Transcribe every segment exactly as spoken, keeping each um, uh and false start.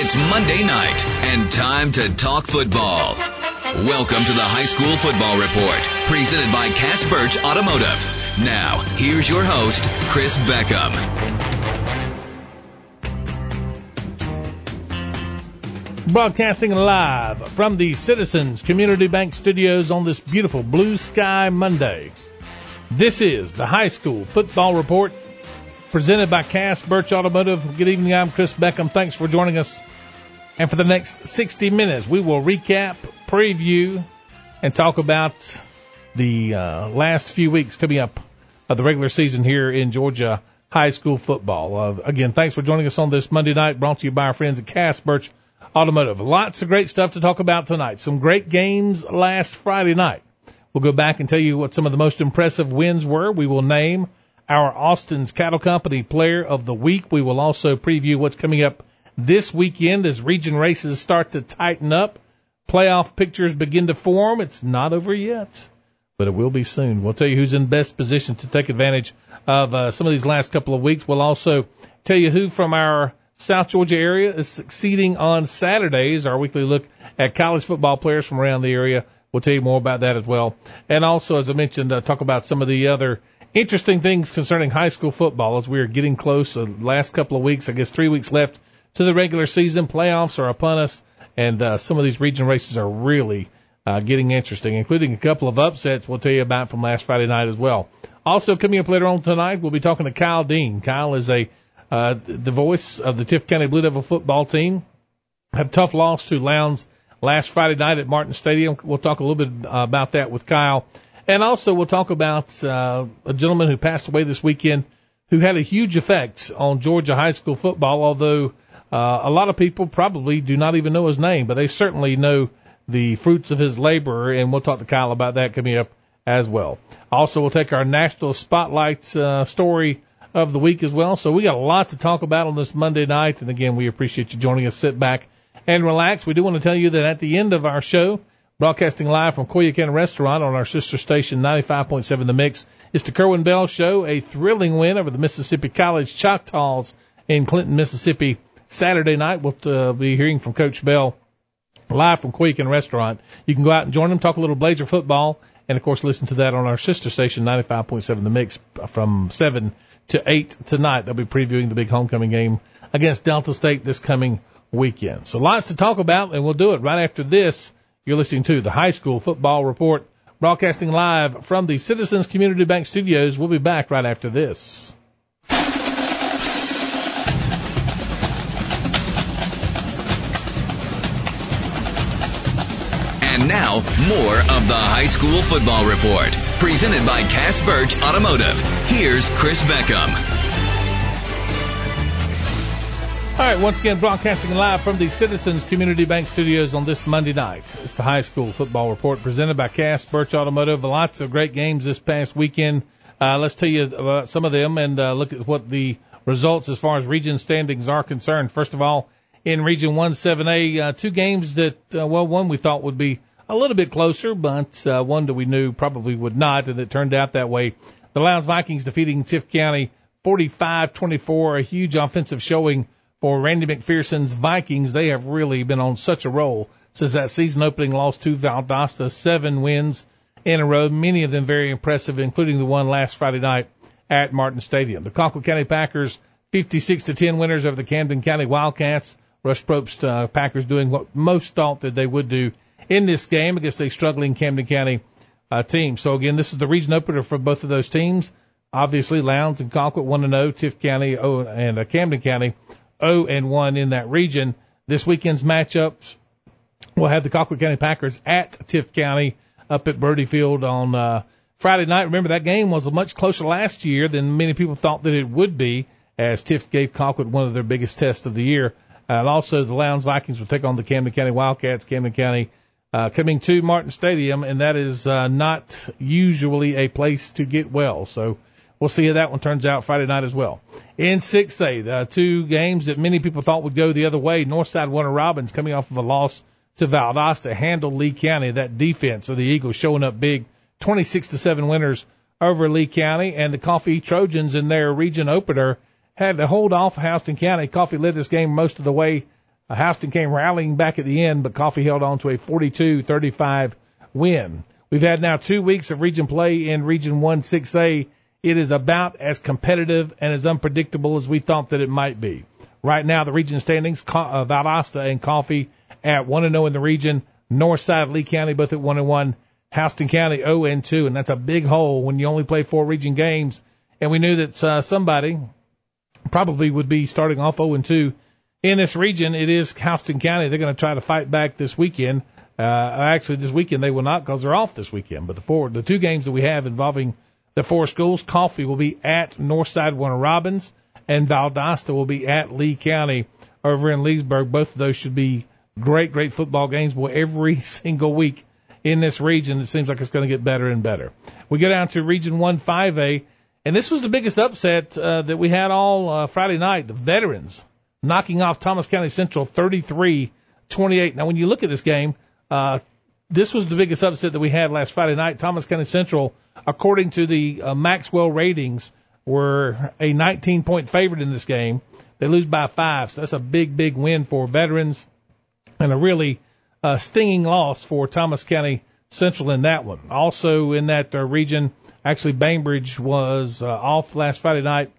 It's Monday night and time to talk football. Welcome to the High School Football Report, presented by Cass Birch Automotive. Now, here's your host, Chris Beckham. Broadcasting live from the Citizens Community Bank Studios on this beautiful Blue Sky Monday. This is the High School Football Report, presented by Cass Birch Automotive. Good evening, I'm Chris Beckham. Thanks for joining us. And for the next sixty minutes, we will recap, preview, and talk about the uh, last few weeks coming up of the regular season here in Georgia high school football. Uh, again, thanks for joining us on this Monday night, brought to you by our friends at Cass Birch Automotive. Lots of great stuff to talk about tonight. Some great games last Friday night. We'll go back and tell you what some of the most impressive wins were. We will name our Austin's Cattle Company Player of the Week. We will also preview what's coming up this weekend as region races start to tighten up. Playoff pictures begin to form. It's not over yet, but it will be soon. We'll tell you who's in best position to take advantage of uh, some of these last couple of weeks. We'll also tell you who from our South Georgia area is succeeding on Saturdays, our weekly look at college football players from around the area. We'll tell you more about that as well. And also, as I mentioned, uh, talk about some of the other interesting things concerning high school football as we are getting close. The uh, last couple of weeks, I guess three weeks left to the regular season. Playoffs are upon us, and uh, some of these region races are really uh, getting interesting, including a couple of upsets we'll tell you about from last Friday night as well. Also, coming up later on tonight, we'll be talking to Kyle Dean. Kyle is a uh, the voice of the Tift County Blue Devil football team. Had a tough loss to Lowndes last Friday night at Martin Stadium. We'll talk a little bit uh, about that with Kyle. And also we'll talk about uh, a gentleman who passed away this weekend who had a huge effect on Georgia high school football, although uh, a lot of people probably do not even know his name, but they certainly know the fruits of his labor, and we'll talk to Kyle about that coming up as well. Also, we'll take our National Spotlight uh, story of the week as well. So we got a lot to talk about on this Monday night, and again, we appreciate you joining us. Sit back and relax. We do want to tell you that at the end of our show, broadcasting live from Coyoacán Restaurant on our sister station, ninety-five point seven The Mix, is the Kerwin Bell Show, a thrilling win over the Mississippi College Choctaws in Clinton, Mississippi, Saturday night. We'll uh, be hearing from Coach Bell live from Coyoacán Restaurant. You can go out and join them, talk a little Blazer football, and, of course, listen to that on our sister station, ninety-five point seven The Mix, from seven to eight tonight. They'll be previewing the big homecoming game against Delta State this coming weekend. So lots to talk about, and we'll do it right after this. You're listening to the High School Football Report, broadcasting live from the Citizens Community Bank Studios. We'll be back right after this. And now, more of the High School Football Report, presented by Cass Birch Automotive. Here's Chris Beckham. All right, once again, broadcasting live from the Citizens Community Bank Studios on this Monday night. It's the High School Football Report presented by Cass Birch Automotive. Lots of great games this past weekend. Uh, let's tell you about some of them and uh, look at what the results as far as region standings are concerned. First of all, in Region one seven A, uh, two games that, uh, well, one we thought would be a little bit closer, but uh, one that we knew probably would not, and it turned out that way. The Lowndes Vikings defeating Tift County forty-five twenty-four, a huge offensive showing for Randy McPherson's Vikings. They have really been on such a roll since that season opening loss to Valdosta. Seven wins in a row, many of them very impressive, including the one last Friday night at Martin Stadium. The Colquitt County Packers, fifty-six to ten winners over the Camden County Wildcats. Rush Probst uh, Packers doing what most thought that they would do in this game against a struggling Camden County uh, team. So, again, this is the region opener for both of those teams. Obviously, Lowndes and Colquitt one and oh, Tift County oh, and uh, Camden County oh and one in that region. This weekend's matchups, we'll have the Colquitt County Packers at Tift County up at Brody Field on uh, Friday night. Remember, that game was much closer last year than many people thought that it would be, as Tift gave Colquitt one of their biggest tests of the year. Uh, and also, the Lowndes Vikings will take on the Camden County Wildcats. Camden County uh, coming to Martin Stadium, and that is uh, not usually a place to get well. So we'll see how that one turns out Friday night as well. In six A, the two games that many people thought would go the other way. Northside Warner Robins, coming off of a loss to Valdosta, handled Lee County. That defense of the Eagles showing up big, twenty-six to seven winners over Lee County. And the Coffee Trojans in their region opener had to hold off Houston County. Coffee led this game most of the way Uh, Houston came rallying back at the end, but Coffee held on to a forty-two thirty-five win. We've had now two weeks of region play in Region one six A. It is about as competitive and as unpredictable as we thought that it might be. Right now, the region standings, uh, Valdosta and Coffee at one and oh in the region. Northside, Lee County, both at one and one. Houston County oh and two, and that's a big hole when you only play four region games. And we knew that uh, somebody probably would be starting off oh and two in this region. It is Houston County. They're going to try to fight back this weekend. Uh, actually, this weekend they will not because they're off this weekend. But the four, the two games that we have involving the four schools, Coffee will be at Northside Warner Robins, and Valdosta will be at Lee County over in Leesburg. Both of those should be great, great football games. Boy, every single week in this region, it seems like it's going to get better and better. We go down to Region one five A, and this was the biggest upset uh, that we had all uh, Friday night. The Veterans knocking off Thomas County Central thirty-three twenty-eight. Now, when you look at this game, uh, this was the biggest upset that we had last Friday night. Thomas County Central, according to the uh, Maxwell ratings, were a nineteen-point favorite in this game. They lose by five, so that's a big, big win for Veterans and a really uh, stinging loss for Thomas County Central in that one. Also in that uh, region, actually Bainbridge was uh, off last Friday night,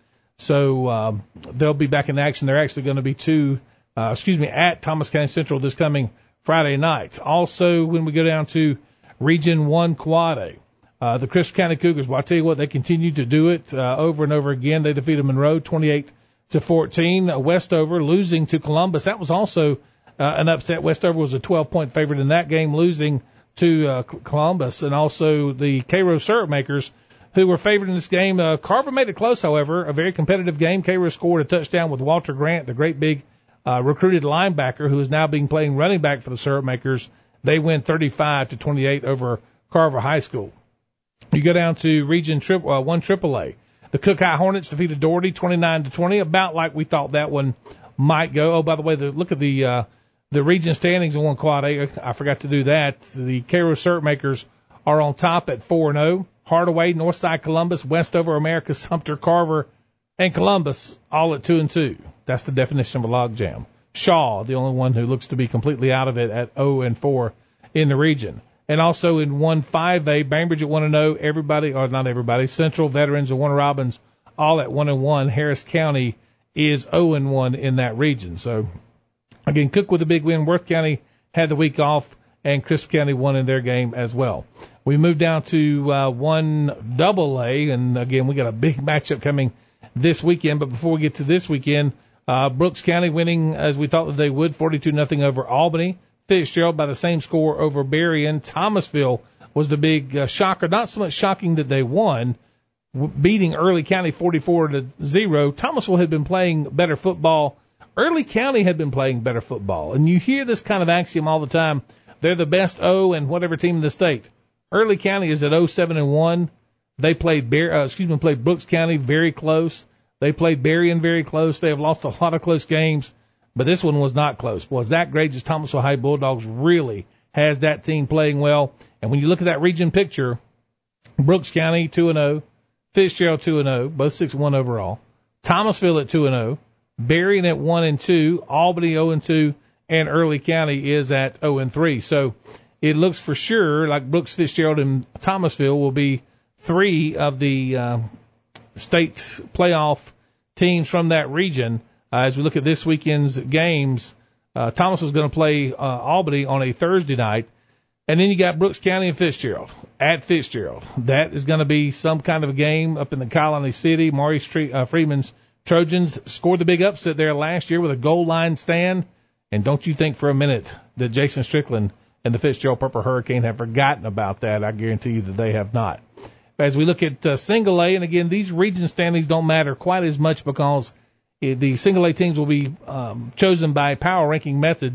so um, they'll be back in action. They're actually going to be two, uh, excuse me, at Thomas County Central this coming Friday night. Also, when we go down to Region one Quad A, uh, the Crisp County Cougars, well, I'll tell you what, they continue to do it uh, over and over again. They defeated Monroe twenty-eight to fourteen. Uh, Westover losing to Columbus. That was also uh, an upset. Westover was a twelve-point favorite in that game, losing to uh, Columbus. And also the Cairo Syrup Makers, who were favored in this game. Uh, Carver made it close, however, a very competitive game. Cairo scored a touchdown with Walter Grant, the great big Uh, recruited linebacker who is now being playing running back for the Syrup Makers. They win thirty-five to twenty-eight over Carver High School. You go down to Region tri- uh, one triple A. The Cook High Hornets defeated Doherty twenty-nine to twenty, about like we thought that one might go. Oh, by the way, the, look at the uh, the region standings in one quad A. I forgot to do that. The Cairo Syrup Makers are on top at four and oh. Hardaway, Northside Columbus, Westover, America, Sumter, Carver, and Columbus all at two and two. That's the definition of a logjam. Shaw, the only one who looks to be completely out of it at oh and four in the region. And also in one five A, Bainbridge at one and oh, everybody, or not everybody, Central, Veterans, and Warner Robins all at one and one. Harris County is oh and one in that region. So, again, Cook with a big win. Worth County had the week off, and Crisp County won in their game as well. We move down to uh, one double A, and again, we got a big matchup coming this weekend. But before we get to this weekend, Uh, Brooks County winning as we thought that they would, forty-two nothing over Albany. Fitzgerald by the same score over Berrien. Thomasville was the big uh, shocker. Not so much shocking that they won, w- beating Early County forty-four to zero. Thomasville had been playing better football. Early County had been playing better football. And you hear this kind of axiom all the time. They're the best O and whatever team in the state. Early County is at oh seven and one. They played Bear, uh, excuse me, played Brooks County very close. They played Berrien very close. They have lost a lot of close games, but this one was not close. Boy, Zach Grage's Thomasville High Bulldogs really has that team playing well. And when you look at that region picture, Brooks County two and oh, Fitzgerald two and oh, both six and one overall. Thomasville at two and oh, Berrien at one and two, Albany oh and two, and Early County is at oh and three. So it looks for sure like Brooks, Fitzgerald, and Thomasville will be three of the uh, state playoff teams from that region. Uh, as we look at this weekend's games, uh, Thomas is going to play uh, Albany on a Thursday night. And then you got Brooks County and Fitzgerald at Fitzgerald. That is going to be some kind of a game up in the Colony City. Maurice Tre- uh, Freeman's Trojans scored the big upset there last year with a goal line stand. And don't you think for a minute that Jason Strickland and the Fitzgerald Purple Hurricane have forgotten about that. I guarantee you that they have not. As we look at uh, single A, and again, these region standings don't matter quite as much because it, the single A teams will be um, chosen by power ranking method.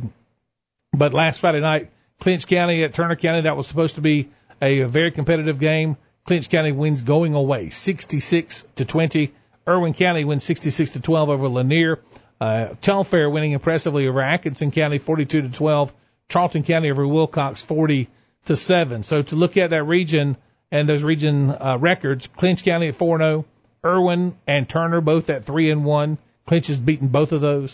But last Friday night, Clinch County at Turner County, that was supposed to be a, a very competitive game. Clinch County wins going away, sixty-six to twenty. Irwin County wins sixty-six to twelve over Lanier. Uh, Telfair winning impressively over Atkinson County, forty-two to twelve. Charlton County over Wilcox, forty to seven. So to look at that region and those region uh, records, Clinch County at four and oh, Irwin and Turner both at three and one. Clinch has beaten both of those.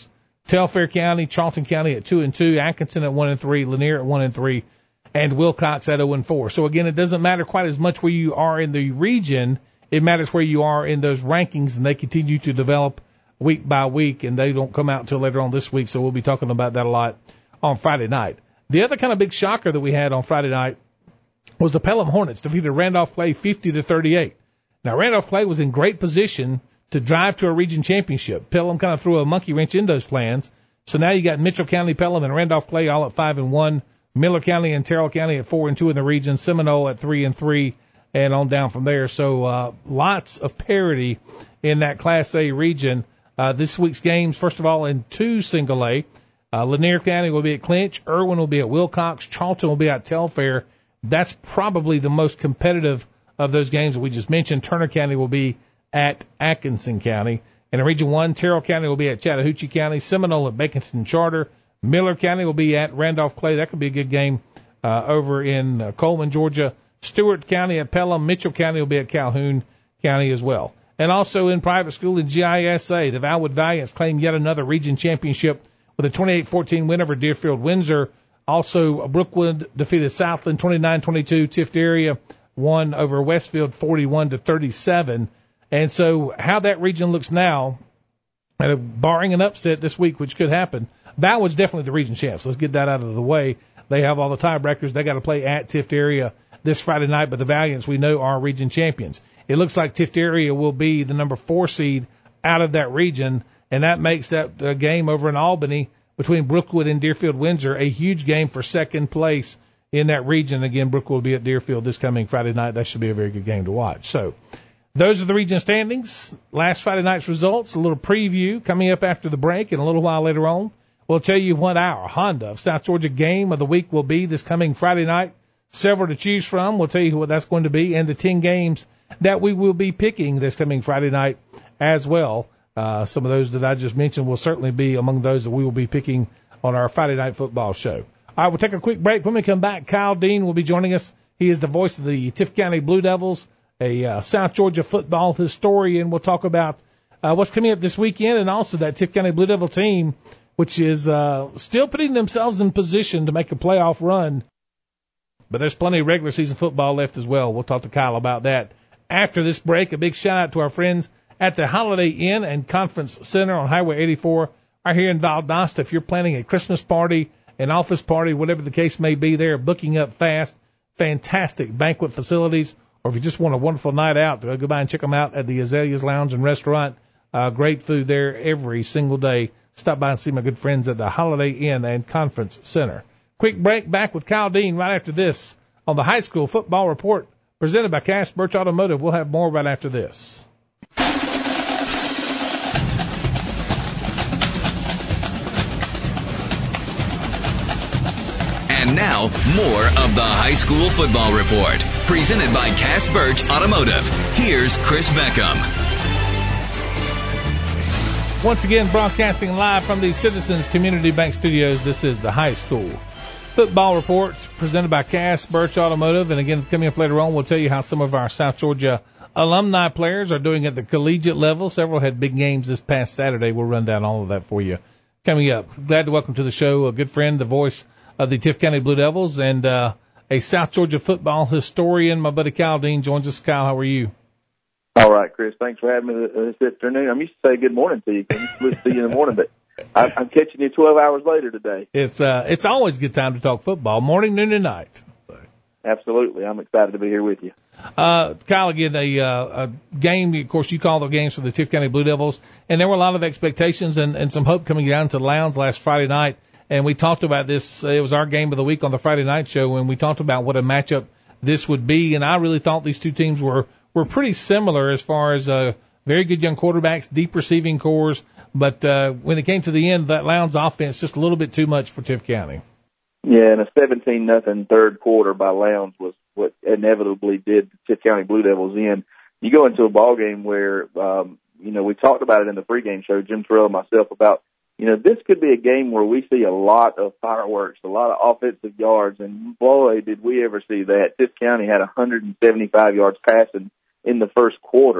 Telfair County, Charlton County at two and two, Atkinson at one and three, Lanier at one and three, and Wilcox at zero and four. So again, it doesn't matter quite as much where you are in the region. It matters where you are in those rankings, and they continue to develop week by week, and they don't come out until later on this week. So we'll be talking about that a lot on Friday night. The other kind of big shocker that we had on Friday night was the Pelham Hornets defeated Randolph Clay fifty to thirty-eight. Now, Randolph Clay was in great position to drive to a region championship. Pelham kind of threw a monkey wrench in those plans. So now you got Mitchell County, Pelham, and Randolph Clay all at five and one. Miller County and Terrell County at four and two in the region. Seminole at three and three, and on down from there. So uh, lots of parity in that Class A region. Uh, this week's games, first of all, in two single A. Uh, Lanier County will be at Clinch. Irwin will be at Wilcox. Charlton will be at Telfair. That's probably the most competitive of those games that we just mentioned. Turner County will be at Atkinson County. And in Region one, Terrell County will be at Chattahoochee County. Seminole at Baconton Charter. Miller County will be at Randolph Clay. That could be a good game uh, over in uh, Coleman, Georgia. Stewart County at Pelham. Mitchell County will be at Calhoun County as well. And also in private school in G I S A, the Valwood Valiants claimed yet another region championship with a twenty-eight fourteen win over Deerfield Windsor. Also, Brookwood defeated Southland twenty-nine twenty-two. Tift Area won over Westfield forty-one to thirty-seven. And so how that region looks now, uh, barring an upset this week, which could happen, Valwood's definitely the region champs. Let's get that out of the way. They have all the tiebreakers. They got to play at Tift Area this Friday night, but the Valiants, we know, are region champions. It looks like Tift Area will be the number four seed out of that region, and that makes that uh, game over in Albany between Brookwood and Deerfield Windsor a huge game for second place in that region. Again, Brookwood will be at Deerfield this coming Friday night. That should be a very good game to watch. So those are the region standings. Last Friday night's results, a little preview coming up after the break, and a little while later on, we'll tell you what our Honda of South Georgia game of the week will be this coming Friday night. Several to choose from. We'll tell you what that's going to be, and the ten games that we will be picking this coming Friday night as well. Uh, some of those that I just mentioned will certainly be among those that we will be picking on our Friday night football show. All right, we'll take a quick break. When we come back, Kyle Dean will be joining us. He is the voice of the Tift County Blue Devils, a uh, South Georgia football historian. We'll talk about uh, what's coming up this weekend, and also that Tift County Blue Devil team, which is uh, still putting themselves in position to make a playoff run. But there's plenty of regular season football left as well. We'll talk to Kyle about that after this break. A big shout out to our friends at the Holiday Inn and Conference Center on Highway eighty-four. Are here in Valdosta. If you're planning a Christmas party, an office party, whatever the case may be, they're booking up fast. Fantastic banquet facilities. Or if you just want a wonderful night out, go by and check them out at the Azaleas Lounge and Restaurant. Uh, great food there every single day. Stop by and see my good friends at the Holiday Inn and Conference Center. Quick break, back with Kyle Dean right after this on the High School Football Report presented by Cass Birch Automotive. We'll have more right after this. And now, more of the High School Football Report presented by Cass Birch Automotive. Here's Chris Beckham. Once again, broadcasting live from the Citizens Community Bank Studios, this is the High School Football Report presented by Cass Birch Automotive. And again, coming up later on, we'll tell you how some of our South Georgia alumni players are doing at the collegiate level. Several had big games this past Saturday. We'll run down all of that for you coming up. Glad to welcome to the show a good friend, the voice of the Tift County Blue Devils, and uh, a South Georgia football historian. My buddy Kyle Dean joins us. Kyle, how are you? All right, Chris. Thanks for having me this afternoon. I'm used to say good morning to you. I'm used to see you in the morning, but I'm catching you twelve hours later today. It's uh, it's always a good time to talk football, morning, noon, and night. Absolutely. I'm excited to be here with you. Uh, Kyle, again, a, uh, a game, of course, you call the games for the Tift County Blue Devils, and there were a lot of expectations and, and some hope coming down to Lowndes last Friday night. And we talked about this. It was our game of the week on the Friday night show, and we talked about what a matchup this would be. And I really thought these two teams were, were pretty similar as far as uh, very good young quarterbacks, deep receiving cores. But uh, when it came to the end, that Lowndes offense just a little bit too much for Tift County. Yeah, and a seventeen nothing third quarter by Lowndes was what inevitably did the Tift County Blue Devils in. You go into a ball game where, um, you know, we talked about it in the pregame show, Jim Terrell and myself, about, you know, this could be a game where we see a lot of fireworks, a lot of offensive yards, and boy, did we ever see that. Tift County had one hundred seventy-five yards passing in the first quarter,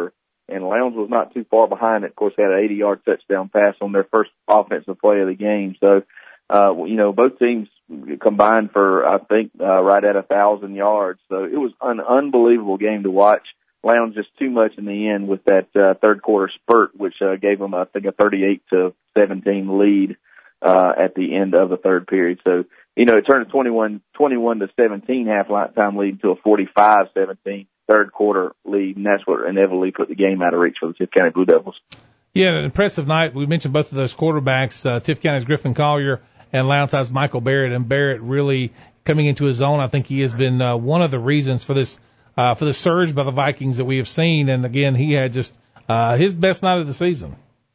and Lowndes was not too far behind. Of course, had an eighty-yard touchdown pass on their first offensive play of the game. So, uh, you know, both teams combined for, I think, uh, right at a thousand yards. So it was an unbelievable game to watch. Lowndes just too much in the end with that uh, third quarter spurt, which uh, gave them, I think, a thirty-eight to seventeen lead uh, at the end of the third period. So, you know, it turned a twenty-one, twenty-one to seventeen half-time lead to a forty-five seventeen third quarter lead, and that's what inevitably put the game out of reach for the Tift County Blue Devils. Yeah, an impressive night. We mentioned both of those quarterbacks, uh, Tift County's Griffin Collier and Lowndes High's Michael Barrett, and Barrett really coming into his own. I think he has been uh, one of the reasons for this uh, for the surge by the Vikings that we have seen. And again, he had just uh, his best night of the season.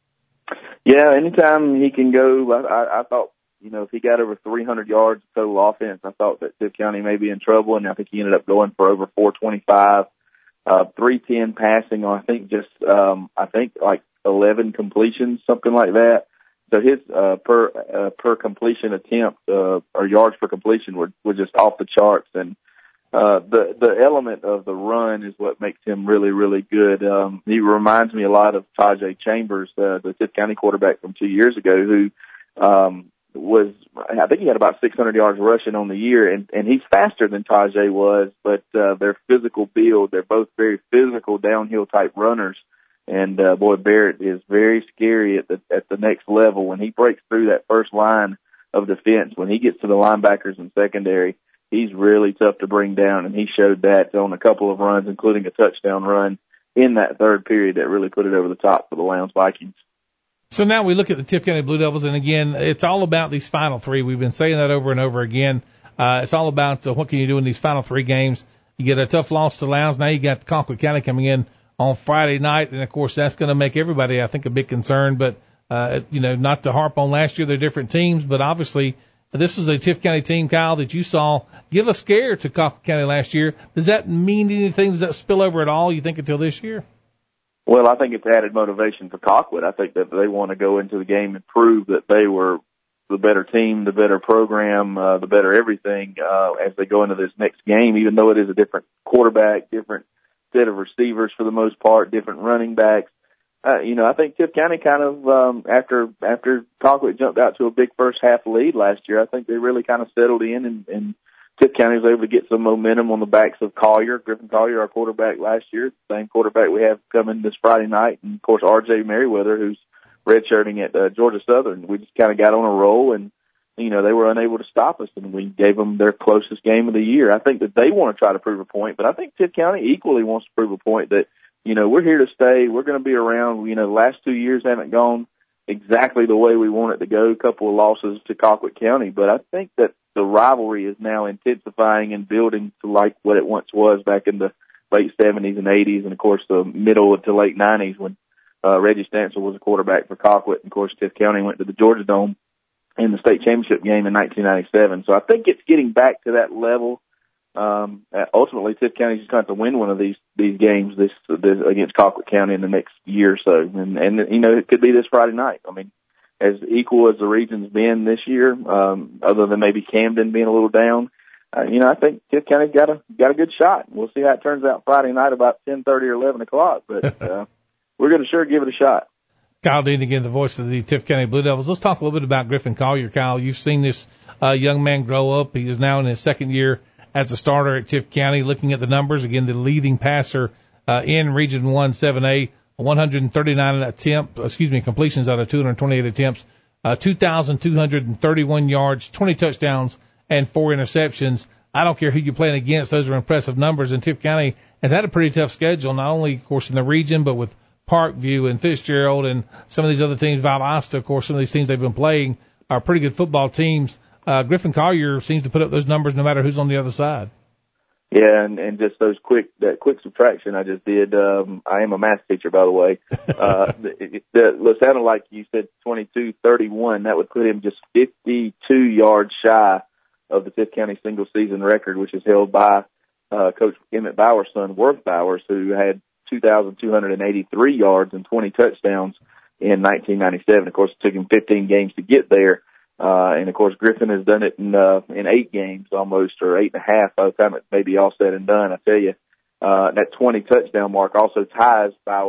Yeah, anytime he can go, I, I, I thought, you know, if he got over three hundred yards of total offense, I thought that Tift County may be in trouble, and I think he ended up going for over four twenty-five, uh, three ten passing on, I think, just, um, I think like eleven completions, something like that. So his, uh, per, uh, per completion attempt, uh, or yards per completion were, were just off the charts. And, uh, the, the element of the run is what makes him really, really good. Um, he reminds me a lot of Tajay Chambers, uh, the Tift County quarterback from two years ago, who, um, was, I think he had about six hundred yards rushing on the year, and, and he's faster than Tajay was, but, uh, their physical build, they're both very physical downhill type runners. And, uh, boy, Barrett is very scary at the, at the next level. When he breaks through that first line of defense, when he gets to the linebackers and secondary, he's really tough to bring down. And he showed that on a couple of runs, including a touchdown run in that third period that really put it over the top for the Lowndes Vikings. So now we look at the Tift County Blue Devils, and again, it's all about these final three. We've been saying that over and over again. Uh, it's all about uh, what can you do in these final three games. You get a tough loss to Lowndes. Now you got Colquitt County coming in on Friday night, and of course that's going to make everybody, I think, a big concern. But uh, you know, not to harp on last year, they're different teams, but obviously this is a Tift County team, Kyle, that you saw give a scare to Colquitt County last year. Does that mean anything? Does that spill over at all, you think, until this year? Well, I think it's added motivation for Colquitt. I think that they want to go into the game and prove that they were the better team, the better program, uh, the better everything uh, as they go into this next game, even though it is a different quarterback, different set of receivers for the most part, different running backs. Uh, you know, I think Tift County kind of, um, after after Colquitt jumped out to a big first half lead last year, I think they really kind of settled in, and, and Tift County was able to get some momentum on the backs of Collier, Griffin Collier, our quarterback last year, the same quarterback we have coming this Friday night, and of course R J Merriweather, who's redshirting at uh, Georgia Southern. We just kind of got on a roll, and you know, they were unable to stop us, and we gave them their closest game of the year. I think that they want to try to prove a point, but I think Tift County equally wants to prove a point that, you know, we're here to stay. We're going to be around. You know, the last two years haven't gone exactly the way we want it to go. A couple of losses to Colquitt County, but I think that the rivalry is now intensifying and building to like what it once was back in the late seventies and eighties, and of course the middle to late nineties when uh, Reggie Stansel was a quarterback for Colquitt, and of course Tift County went to the Georgia Dome in the state championship game in nineteen ninety-seven. So I think it's getting back to that level. Um, ultimately, Tift County's just going to have to win one of these these games this, this against Colquitt County in the next year or so, and and you know it could be this Friday night. I mean, as equal as the region's been this year, um, other than maybe Camden being a little down, uh, you know I think Tift County's got a got a good shot. We'll see how it turns out Friday night about ten thirty or eleven o'clock, but uh, we're going to sure give it a shot. Kyle Dean again, the voice of the Tift County Blue Devils. Let's talk a little bit about Griffin Collier. Kyle, you've seen this uh, young man grow up. He is now in his second year as a starter at Tift County. Looking at the numbers, again, the leading passer uh, in Region one seven A, one hundred thirty-nine attempt, excuse me, completions out of two hundred twenty-eight attempts, uh, two thousand two hundred thirty-one yards, twenty touchdowns, and four interceptions. I don't care who you're playing against; those are impressive numbers. And Tift County has had a pretty tough schedule, not only, of course, in the region, but with Parkview and Fitzgerald and some of these other teams, Valdosta, of course, some of these teams they've been playing are pretty good football teams. Uh, Griffin Collier seems to put up those numbers no matter who's on the other side. Yeah, and, and just those quick, that quick subtraction I just did. Um, I am a math teacher, by the way. Uh, it, it, it sounded like you said twenty-two thirty-one. That would put him just fifty-two yards shy of the Tift County single season record, which is held by, uh, Coach Emmett Bowers' son, Worth Bowers, who had two thousand two hundred eighty-three yards and twenty touchdowns in nineteen ninety-seven. Of course, it took him fifteen games to get there. Uh, and of course, Griffin has done it in, uh, in eight games almost, or eight and a half by the time it may be all said and done. I tell you, uh, that twenty touchdown mark also ties Bowers'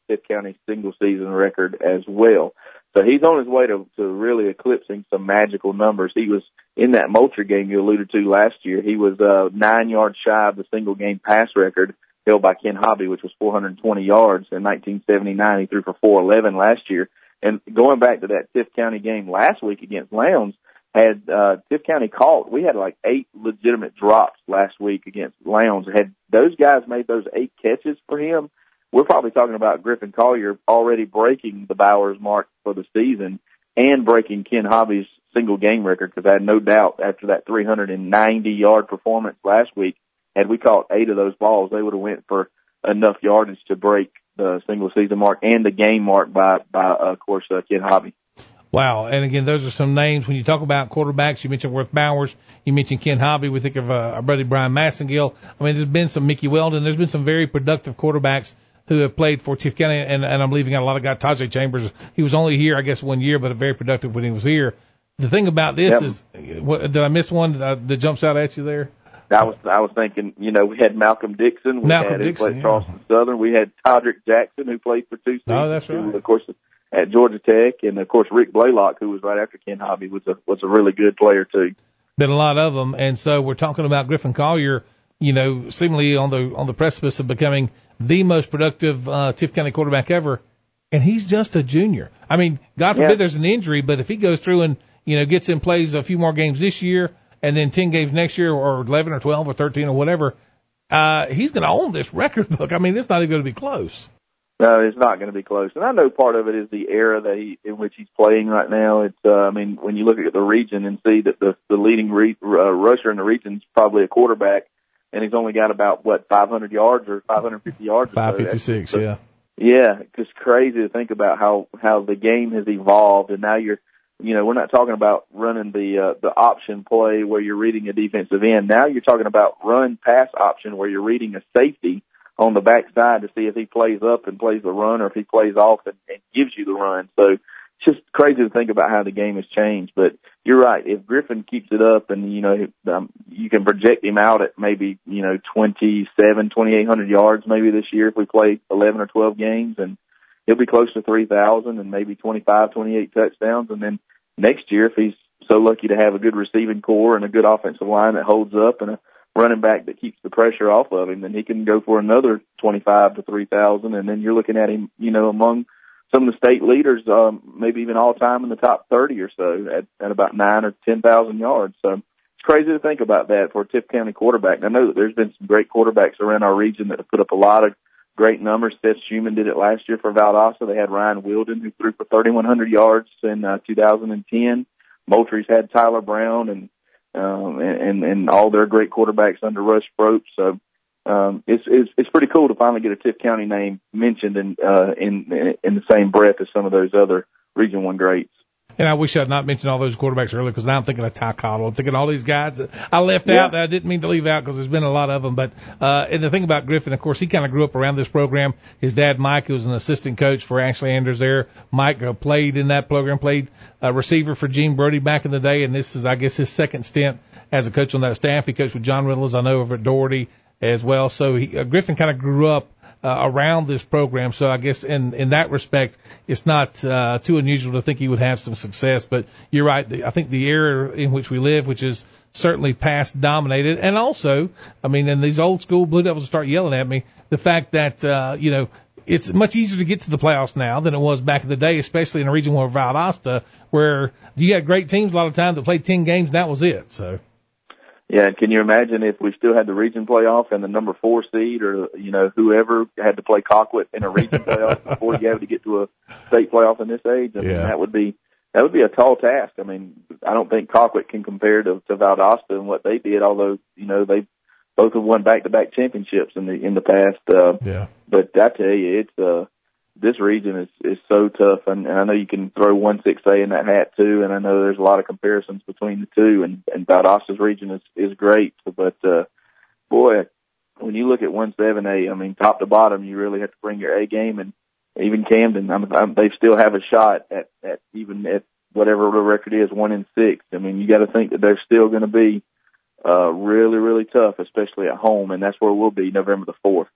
Tift County single season record as well. So he's on his way to, to really eclipsing some magical numbers. He was in that Moultrie game you alluded to last year. He was uh, nine yards shy of the single game pass record held by Ken Hobby, which was four hundred twenty yards in nineteen seventy-nine. He threw for four eleven last year. And going back to that Tift County game last week against Lowndes, had uh, Tift County caught, we had like eight legitimate drops last week against Lowndes. Had those guys made those eight catches for him, we're probably talking about Griffin Collier already breaking the Bowers mark for the season and breaking Ken Hobby's single game record, because I had no doubt after that three hundred ninety yard performance last week, had we caught eight of those balls, they would have went for enough yardage to break the single season mark and the game mark by, by uh, of course, uh, Ken Hobby. Wow. And again, those are some names. When you talk about quarterbacks, you mentioned Worth Bowers, you mentioned Ken Hobby. We think of uh, our buddy Brian Massengill. I mean, there's been some Mickey Weldon. There's been some very productive quarterbacks who have played for Tift County, and, and I'm leaving out a lot of guys. Tajay Chambers, he was only here, I guess, one year, but very productive when he was here. The thing about this yep. is, what, did I miss one that, that jumps out at you there? I was I was thinking, you know, we had Malcolm Dixon. We Malcolm had Dixon, who played yeah. Charleston Southern. We had Todrick Jackson, who played for two seasons. Oh, that's right. Who, of course, at Georgia Tech, and of course Rick Blaylock, who was right after Ken Hobby, was a was a really good player too. Been a lot of them, and so we're talking about Griffin Collier, you know, seemingly on the on the precipice of becoming the most productive uh, Tift County quarterback ever, and he's just a junior. I mean, God forbid yeah. there's an injury, but if he goes through and you know gets in plays a few more games this year, and then ten games next year, or eleven or twelve or thirteen or whatever, uh, he's going to own this record book. I mean, it's not even going to be close. No, it's not going to be close. And I know part of it is the era that he, in which he's playing right now. It's, uh, I mean, when you look at the region and see that the, the leading re, uh, rusher in the region is probably a quarterback, and he's only got about, what, five hundred yards or five hundred fifty yards? five fifty-six, so. yeah. Yeah, it's just crazy to think about how, how the game has evolved, and now you're, you know, we're not talking about running the uh, the option play where you're reading a defensive end. Now you're talking about run pass option where you're reading a safety on the backside to see if he plays up and plays the run or if he plays off and, and gives you the run. So it's just crazy to think about how the game has changed. But you're right. If Griffin keeps it up and, you know, um, you can project him out at maybe, you know, twenty-seven, twenty-eight hundred yards maybe this year if we play eleven or twelve games, and he'll be close to three thousand and maybe twenty-five, twenty-eight touchdowns. And then next year, if he's so lucky to have a good receiving core and a good offensive line that holds up and a running back that keeps the pressure off of him, then he can go for another twenty-five to three thousand. And then you're looking at him, you know, among some of the state leaders, um, maybe even all time in the top thirty or so at, at about nine or ten thousand yards. So it's crazy to think about that for a Tift County quarterback. And I know that there's been some great quarterbacks around our region that have put up a lot of great numbers. Seth Schumann did it last year for Valdosta. They had Ryan Wilden, who threw for thirty-one hundred yards in uh, two thousand ten. Moultrie's had Tyler Brown and, um, and, and all their great quarterbacks under Russ Probst. So, um, it's, it's, it's pretty cool to finally get a Tift County name mentioned in, uh, in, in the same breath as some of those other Region One greats. And I wish I had not mentioned all those quarterbacks earlier, because now I'm thinking of Ty Cottle. I'm thinking of all these guys that I left yeah. out that I didn't mean to leave out, because there's been a lot of them. But uh, and the thing about Griffin, of course, he kind of grew up around this program. His dad, Mike, who was an assistant coach for Ashley Anders there. Mike uh, played in that program, played uh, receiver for Gene Brody back in the day, and this is, I guess, his second stint as a coach on that staff. He coached with John Reynolds, I know, over at Doherty as well. So he, uh, Griffin kind of grew up Uh, around this program. So I guess in, in that respect, it's not uh, too unusual to think he would have some success. But you're right. The, I think the era in which we live, which is certainly past dominated, and also, I mean, and these old school Blue Devils start yelling at me, the fact that, uh, you know, it's much easier to get to the playoffs now than it was back in the day, especially in a region where Valdosta, where you had great teams a lot of times that played ten games and that was it. So. Yeah, can you imagine if we still had the region playoff and the number four seed, or, you know, whoever had to play Colquitt in a region playoff before you have to get to a state playoff in this age? I mean, yeah. that would be that would be a tall task. I mean, I don't think Colquitt can compare to, to Valdosta and what they did, although, you know, they both have won back-to-back championships in the in the past. Uh, yeah. But I tell you, it's uh, this region is, is so tough, and, and I know you can throw one six A in that hat too, and I know there's a lot of comparisons between the two, and, and Valdosta's region is, is great, but, uh, boy, when you look at one seven A, I mean, top to bottom, you really have to bring your A game, and even Camden, I'm, I'm, they still have a shot at, at even at whatever the record is, one in six. I mean, you got to think that they're still going to be, uh, really, really tough, especially at home, and that's where we'll be November the fourth.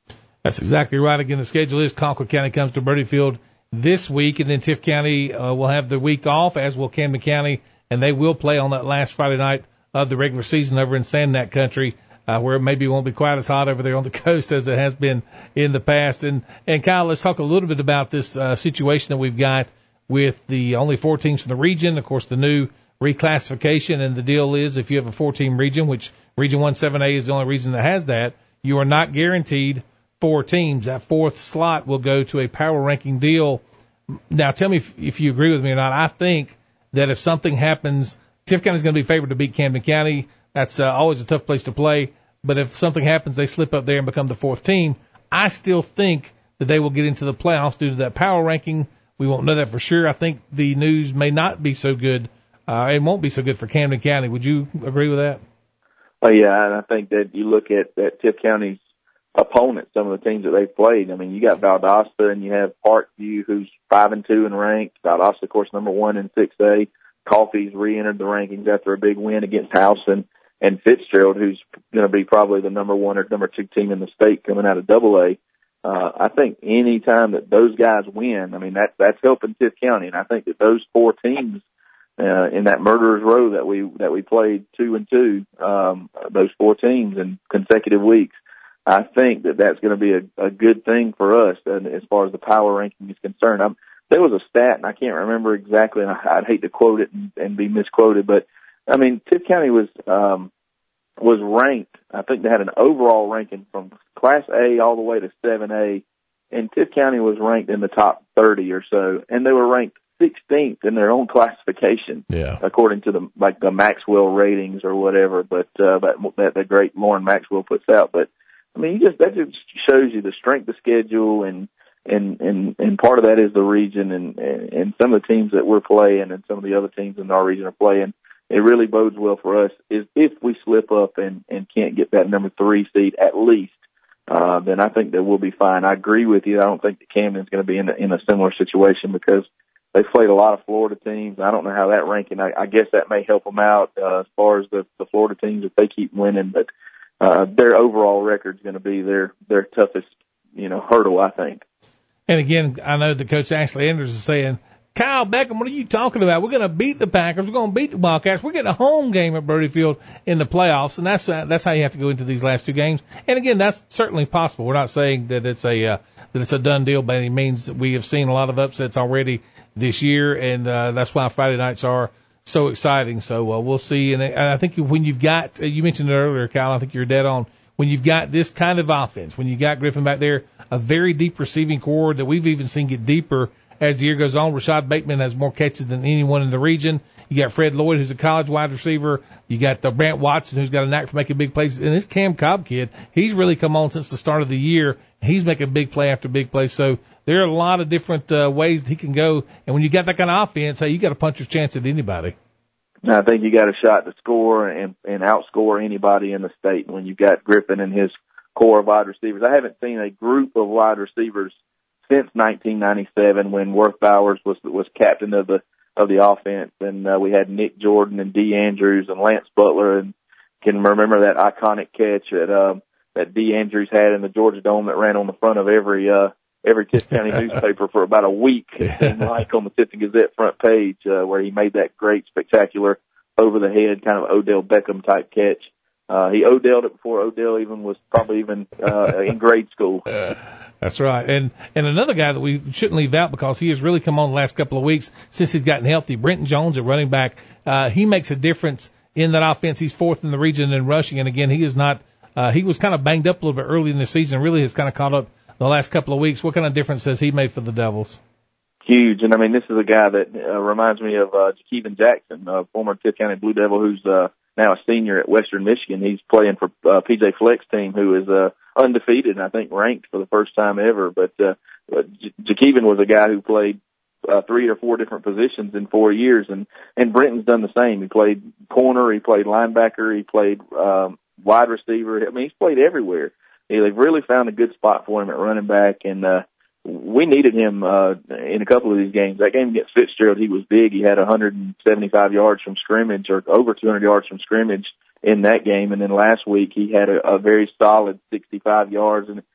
That's exactly right. Again, the schedule is Colquitt County comes to Birdiefield this week, and then Tift County uh, will have the week off, as will Camden County, and they will play on that last Friday night of the regular season over in Sand Neck Country, uh, where it maybe won't be quite as hot over there on the coast as it has been in the past. And, and Kyle, let's talk a little bit about this uh, situation that we've got with the only four teams in the region. Of course, the new reclassification, and the deal is if you have a four-team region, which Region one seven A is the only region that has that, you are not guaranteed four teams. That fourth slot will go to a power ranking deal. Now, tell me if, if you agree with me or not. I think that if something happens, Tift County is going to be favored to beat Camden County. That's uh, always a tough place to play. But if something happens, they slip up there and become the fourth team. I still think that they will get into the playoffs due to that power ranking. We won't know that for sure. I think the news may not be so good. Uh, it won't be so good for Camden County. Would you agree with that? Oh, yeah, and I think that you look at, at Tift County's opponents, some of the teams that they've played. I mean, you got Valdosta and you have Parkview, who's five and two in ranked. Valdosta, of course, number one in six A. Coffey's re-entered the rankings after a big win against Towson, and Fitzgerald, who's going to be probably the number one or number two team in the state coming out of Double A. Uh, I think any time that those guys win, I mean, that that's helping Tift County, and I think that those four teams uh, in that murderer's row that we that we played two and two, um, those four teams in consecutive weeks. I think that that's going to be a, a good thing for us, and as far as the power ranking is concerned. I'm, there was a stat, and I can't remember exactly, and I, I'd hate to quote it and, and be misquoted, but I mean, Tift County was um, was ranked. I think they had an overall ranking from Class A all the way to seven A, and Tift County was ranked in the top thirty or so, and they were ranked sixteenth in their own classification, yeah, according to the like the Maxwell ratings or whatever. But uh, that that the great Lauren Maxwell puts out, but. I mean, you just that just shows you the strength of schedule, and and and and part of that is the region, and and some of the teams that we're playing, and some of the other teams in our region are playing. It really bodes well for us is if we slip up and and can't get that number three seed at least, uh, then I think that we'll be fine. I agree with you. I don't think that Camden's going to be in a, in a similar situation because they've played a lot of Florida teams. I don't know how that ranking. I, I guess that may help them out uh, as far as the the Florida teams if they keep winning, but. Uh, their overall record is going to be their, their toughest, you know, hurdle, I think. And again, I know that Coach Ashley Anders is saying, Kyle Beckham, what are you talking about? We're going to beat the Packers. We're going to beat the Wildcats. We're getting a home game at Birdiefield in the playoffs, and that's uh, that's how you have to go into these last two games. And again, that's certainly possible. We're not saying that it's a uh, that it's a done deal by any means. We have seen a lot of upsets already this year, and uh, that's why Friday nights are so exciting. So uh, we'll see. And, and I think when you've got, uh, you mentioned it earlier, Kyle, I think you're dead on. When you've got this kind of offense, when you got Griffin back there, a very deep receiving core that we've even seen get deeper as the year goes on. Rashad Bateman has more catches than anyone in the region. You got Fred Lloyd, who's a college wide receiver. You got the Brant Watson, who's got a knack for making big plays. And this Cam Cobb kid, he's really come on since the start of the year. He's making big play after big play. So there are a lot of different uh, ways that he can go. And when you got that kind of offense, hey, you got a puncher's chance at anybody. I think you got a shot to score and, and outscore anybody in the state when you've got Griffin and his core of wide receivers. I haven't seen a group of wide receivers since nineteen ninety-seven when Worth Bowers was was captain of the of the offense, and uh, we had Nick Jordan and Dee Andrews and Lance Butler, and can remember that iconic catch that um, that Dee Andrews had in the Georgia Dome that ran on the front of every uh, every Tift County newspaper for about a week, it seemed like, on the Tifton Gazette front page, uh, where he made that great, spectacular, over-the-head kind of Odell Beckham-type catch. Uh, he Odell'd it before Odell even was probably even uh, in grade school. That's right. And and another guy that we shouldn't leave out because he has really come on the last couple of weeks since he's gotten healthy, Brenton Jones, a running back. Uh, he makes a difference in that offense. He's fourth in the region in rushing. And, again, he is not uh, – he was kind of banged up a little bit early in the season, really has kind of caught up the last couple of weeks. What kind of difference has he made for the Devils? Huge. And, I mean, this is a guy that uh, reminds me of uh, Jakeven Jackson, uh, former Tift County Blue Devil, who's uh, now a senior at Western Michigan. He's playing for uh, P J Fleck's team, who is uh, undefeated and I think ranked for the first time ever. But uh, J- Jakeven was a guy who played uh, three or four different positions in four years, and, and Brenton's done the same. He played corner, he played linebacker, he played um, wide receiver. I mean, he's played everywhere. They've really found a good spot for him at running back, and uh, we needed him uh, in a couple of these games. That game against Fitzgerald, he was big. He had one hundred seventy-five yards from scrimmage, or over two hundred yards from scrimmage in that game. And then last week, he had a, a very solid sixty-five yards, and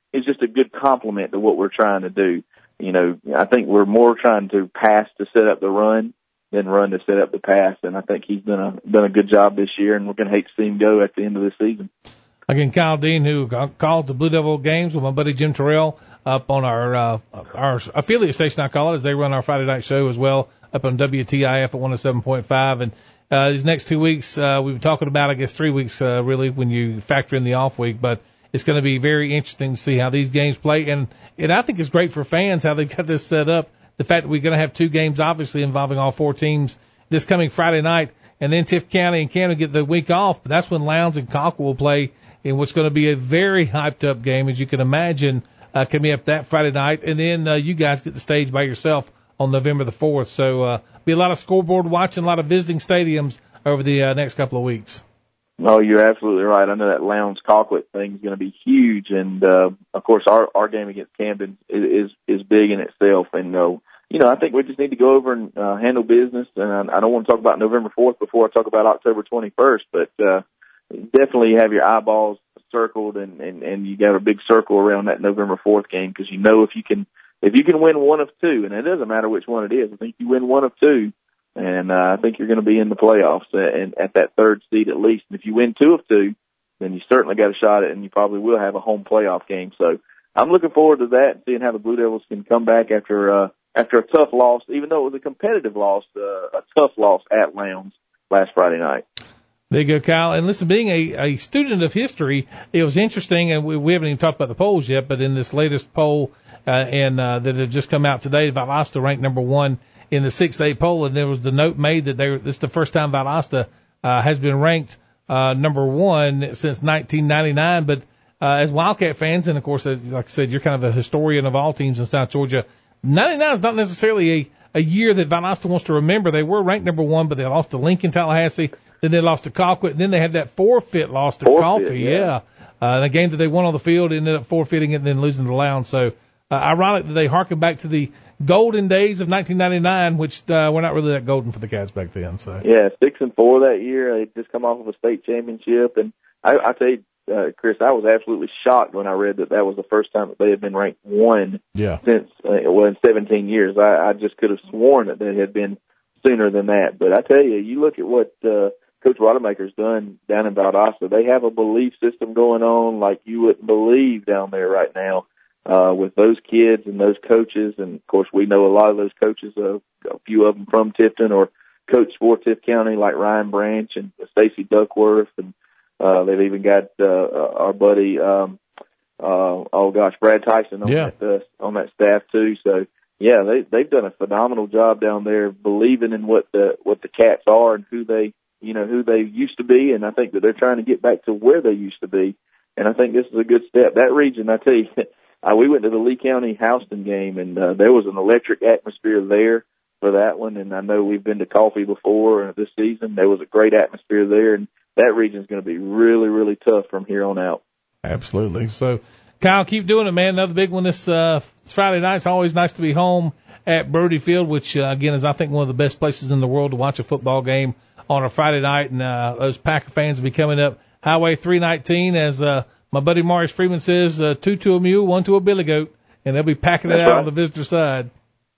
is just a good complement to what we're trying to do. You know, I think we're more trying to pass to set up the run than run to set up the pass, and I think he's done a done a good job this year, and we're going to hate to see him go at the end of the season. Again, Kyle Dean, who called the Blue Devil games with my buddy Jim Terrell up on our uh, our affiliate station, I call it, as they run our Friday night show as well up on W T I F at one oh seven point five. And uh, these next two weeks, uh, we've been talking about, I guess, three weeks uh, really when you factor in the off week, but it's going to be very interesting to see how these games play. And, and I think it's great for fans how they got this set up. The fact that we're going to have two games, obviously, involving all four teams this coming Friday night, and then Tift County and Camden get the week off. But that's when Lowndes and Colquitt will play in what's going to be a very hyped-up game, as you can imagine, uh, coming up that Friday night. And then uh, you guys get the stage by yourself on November the fourth. So uh, be a lot of scoreboard watching, a lot of visiting stadiums over the uh, next couple of weeks. No, you're absolutely right. I know that Lowndes Colquitt thing is going to be huge, and uh, of course our our game against Camden is is big in itself. And uh, you know, I think we just need to go over and uh, handle business. And I, I don't want to talk about November fourth before I talk about October twenty-first, but uh, definitely have your eyeballs circled, and and and you got a big circle around that November fourth game, because you know if you can if you can win one of two, and it doesn't matter which one it is. I think you win one of two. And uh, I think you're going to be in the playoffs and at that third seed at least. And if you win two of two, then you certainly got a shot at it, and you probably will have a home playoff game. So I'm looking forward to that, seeing how the Blue Devils can come back after uh, after a tough loss, even though it was a competitive loss, uh, a tough loss at Lowndes last Friday night. There you go, Kyle. And listen, being a, a student of history, it was interesting, and we, we haven't even talked about the polls yet, but in this latest poll uh, and uh, that had just come out today, Valdosta ranked number one in the six A poll, and there was the note made that they were, this is the first time Valdosta uh, has been ranked uh, number one since nineteen ninety-nine. But uh, as Wildcat fans, and of course, uh, like I said, you're kind of a historian of all teams in South Georgia, ninety-nine is not necessarily a, a year that Valdosta wants to remember. They were ranked number one, but they lost to Lincoln, Tallahassee, then they lost to Colquitt, and then they had that forfeit loss to Forfeit, Coffee. yeah. yeah. Uh, the game that they won on the field ended up forfeiting it and then losing to Lowndes. So uh, ironic that they harken back to the golden days of nineteen ninety-nine, which uh, were not really that golden for the Cats back then. So yeah, six and four that year. They just come off of a state championship, and I, I tell you, uh, Chris, I was absolutely shocked when I read that that was the first time that they had been ranked one yeah. since uh, well in seventeen years. I, I just could have sworn that they had been sooner than that. But I tell you, you look at what uh, Coach Rodemaker's done down in Valdosta. They have a belief system going on like you wouldn't believe down there right now. Uh, with those kids and those coaches, and of course we know a lot of those coaches, uh, a few of them from Tifton or coach for Tift County, like Ryan Branch and Stacy Duckworth, and uh, they've even got uh, our buddy, um, uh, oh gosh, Brad Tyson on yeah. that uh, on that staff too. So yeah, they they've done a phenomenal job down there, believing in what the what the Cats are and who they you know who they used to be, and I think that they're trying to get back to where they used to be, and I think this is a good step. That region, I tell you. Uh, we went to the Lee County Houston game, and uh, there was an electric atmosphere there for that one. And I know we've been to Coffee before this season. There was a great atmosphere there, and that region is going to be really, really tough from here on out. Absolutely. So, Kyle, keep doing it, man. Another big one this uh, Friday night. It's always nice to be home at Brody Field, which, uh, again, is, I think, one of the best places in the world to watch a football game on a Friday night. And uh, those Packer fans will be coming up Highway three nineteen as uh, – my buddy Maurice Freeman says, uh, two to a mule, one to a billy goat, and they'll be packing it That's out right. on the visitor side.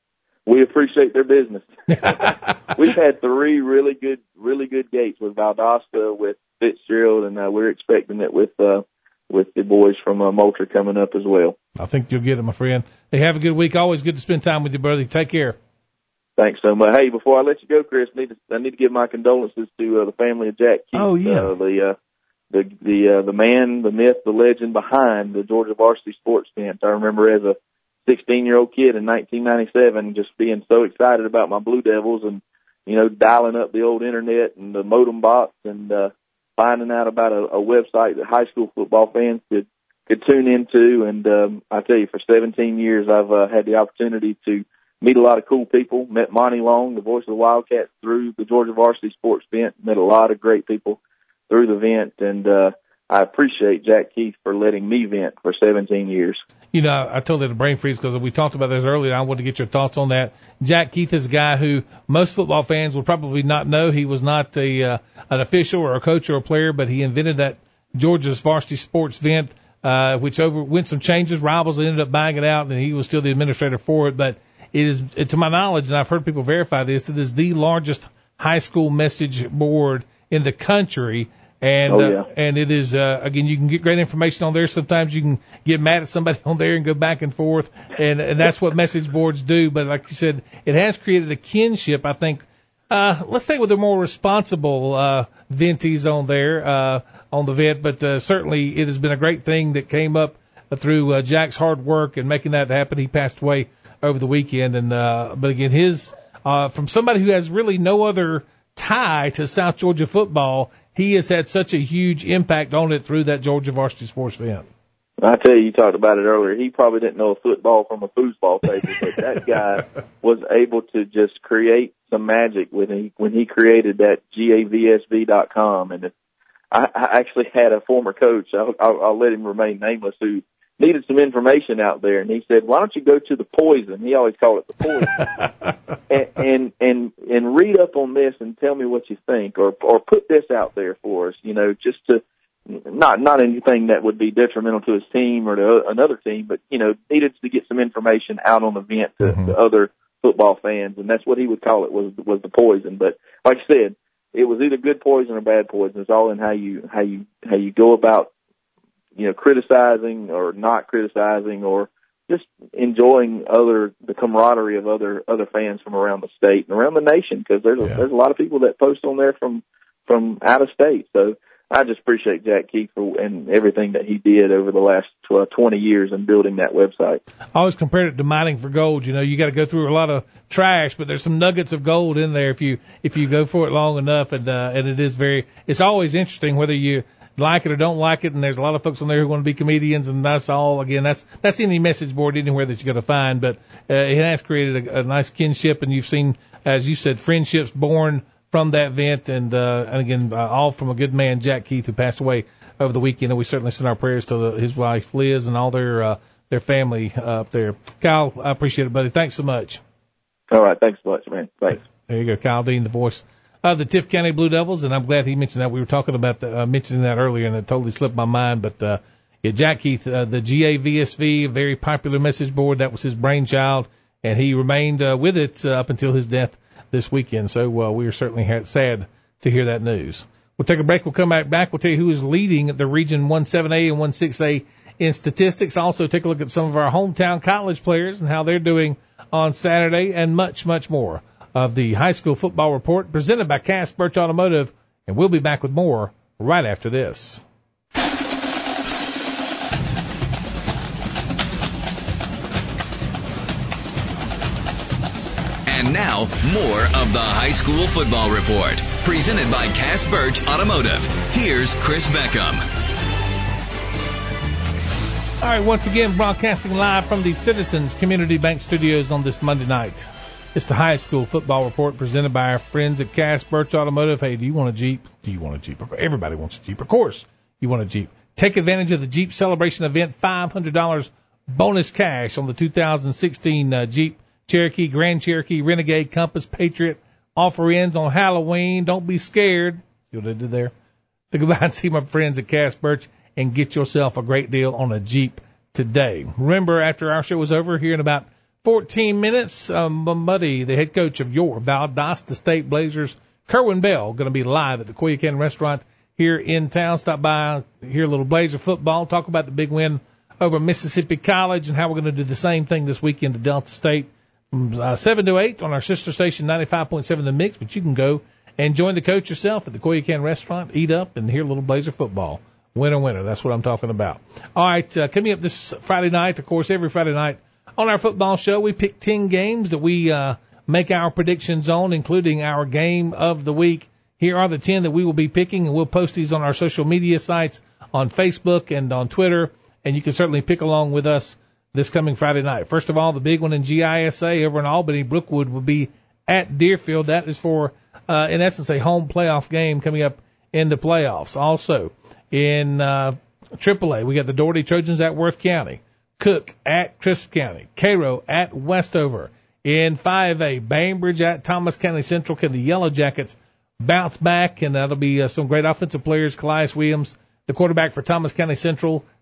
We appreciate their business. We've had three really good, really good gates with Valdosta, with Fitzgerald, and uh, we're expecting it with uh, with the boys from uh, Moultrie coming up as well. I think you'll get it, my friend. Hey, have a good week. Always good to spend time with you, brother. Take care. Thanks so much. Hey, before I let you go, Chris, I need to, I need to give my condolences to uh, the family of Jack Keith. Oh, yeah. Uh, the uh, the the uh, the man, the myth, the legend behind the Georgia Varsity Sports Tent. I remember as a sixteen-year-old kid in nineteen ninety-seven just being so excited about my Blue Devils and, you know, dialing up the old internet and the modem box and uh, finding out about a, a website that high school football fans could, could tune into. And um, I tell you, for seventeen years, I've uh, had the opportunity to meet a lot of cool people. Met Monty Long, the voice of the Wildcats, through the Georgia Varsity Sports Tent. Met a lot of great people through the vent, and uh, I appreciate Jack Keith for letting me vent for seventeen years. You know, I told you the brain freeze because we talked about this earlier. I wanted to get your thoughts on that. Jack Keith is a guy who most football fans will probably not know. He was not a uh, an official or a coach or a player, but he invented that Georgia's Varsity Sports Vent uh, which overwent some changes. Rivals ended up buying it out, and he was still the administrator for it. But it is, to my knowledge, and I've heard people verify this, it is the largest high school message board in the country. And, oh, yeah. uh, and it is, uh, again, you can get great information on there. Sometimes you can get mad at somebody on there and go back and forth. And, and that's what message boards do. But like you said, it has created a kinship, I think, uh, let's say with the more responsible, uh, venties on there, uh, on the vent. But, uh, certainly it has been a great thing that came up through, uh, Jack's hard work and making that happen. He passed away over the weekend. And, uh, but again, his, uh, from somebody who has really no other tie to South Georgia football, he has had such a huge impact on it through that Georgia Varsity Sports event. I tell you, you talked about it earlier. He probably didn't know a football from a foosball table, but that guy was able to just create some magic when he when he created that G A V S V dot com. And if, I, I actually had a former coach, I'll, I'll, I'll let him remain nameless, who needed some information out there, and he said, "Why don't you go to the Poison?" He always called it the Poison, and, and and and read up on this and tell me what you think, or or put this out there for us, you know, just to not not anything that would be detrimental to his team or to another team, but you know, needed to get some information out on the event to, mm-hmm. to other football fans, and that's what he would call it, was was the Poison. But like I said, it was either good poison or bad poison. It's all in how you how you how you go about, you know, criticizing or not criticizing, or just enjoying other the camaraderie of other other fans from around the state and around the nation, because there's a, yeah. there's a lot of people that post on there from from out of state. So I just appreciate Jack Keith for, and everything that he did over the last uh, twenty years in building that website. I always compared it to mining for gold. You know, you got to go through a lot of trash, but there's some nuggets of gold in there if you if you go for it long enough. And uh, and it is very, it's always interesting whether you like it or don't like it. And there's a lot of folks on there who want to be comedians, and that's all. Again, that's that's any message board anywhere that you're going to find. But uh, it has created a, a nice kinship, and you've seen, as you said, friendships born from that event, and uh, and again, uh, all from a good man, Jack Keith, who passed away over the weekend. And we certainly send our prayers to the, his wife Liz and all their uh, their family uh, up there. Kyle, I appreciate it, buddy. Thanks so much. All right, thanks so much, man. Thanks. There you go, Kyle Dean, the voice of the Tift County Blue Devils, and I'm glad he mentioned that. We were talking about the, uh, mentioning that earlier, and it totally slipped my mind. But uh, yeah, Jack Keith, uh, the G A V S V, a very popular message board, that was his brainchild, and he remained uh, with it uh, up until his death this weekend. So uh, we are certainly ha- sad to hear that news. We'll take a break. We'll come back. back. We'll tell you who is leading the Region one seven A and one six A in statistics. Also take a look at some of our hometown college players and how they're doing on Saturday, and much, much more of the High School Football Report presented by Cass Birch Automotive. And we'll be back with more right after this. And now, more of the High School Football Report, presented by Cass Birch Automotive. Here's Chris Beckham. All right, once again, broadcasting live from the Citizens Community Bank Studios on this Monday night. It's the High School Football Report presented by our friends at Cass Birch Automotive. Hey, do you want a Jeep? Do you want a Jeep? Everybody wants a Jeep. Of course you want a Jeep. Take advantage of the Jeep Celebration Event, five hundred dollars bonus cash on the two thousand sixteen uh, Jeep Cherokee, Grand Cherokee, Renegade, Compass, Patriot. Offer ends on Halloween. Don't be scared. See what I did there? So go by and see my friends at Cass Birch and get yourself a great deal on a Jeep today. Remember, after our show is over, here in about fourteen minutes, um, Buddy, the head coach of your Valdosta State Blazers, Kerwin Bell, going to be live at the Coyoacán Restaurant here in town. Stop by, hear a little Blazer football, talk about the big win over Mississippi College and how we're going to do the same thing this weekend to Delta State. From uh, seven to eight on our sister station, ninety-five point seven The Mix, but you can go and join the coach yourself at the Coyoacán Restaurant, eat up, and hear a little Blazer football. Winner, winner. That's what I'm talking about. All right, uh, coming up this Friday night, of course, every Friday night on our football show, we pick ten games that we uh, make our predictions on, including our game of the week. Here are the ten that we will be picking, and we'll post these on our social media sites on Facebook and on Twitter, and you can certainly pick along with us this coming Friday night. First of all, the big one in G I S A over in Albany, Brookwood will be at Deerfield. That is for, uh, in essence, a home playoff game coming up in the playoffs. Also, in uh, triple A, we got the Doherty Trojans at Worth County, Cook at Crisp County, Cairo at Westover. In five A, Bainbridge at Thomas County Central. Can the Yellow Jackets bounce back? And that'll be uh, some great offensive players. Calais Williams, the quarterback for Thomas County Central,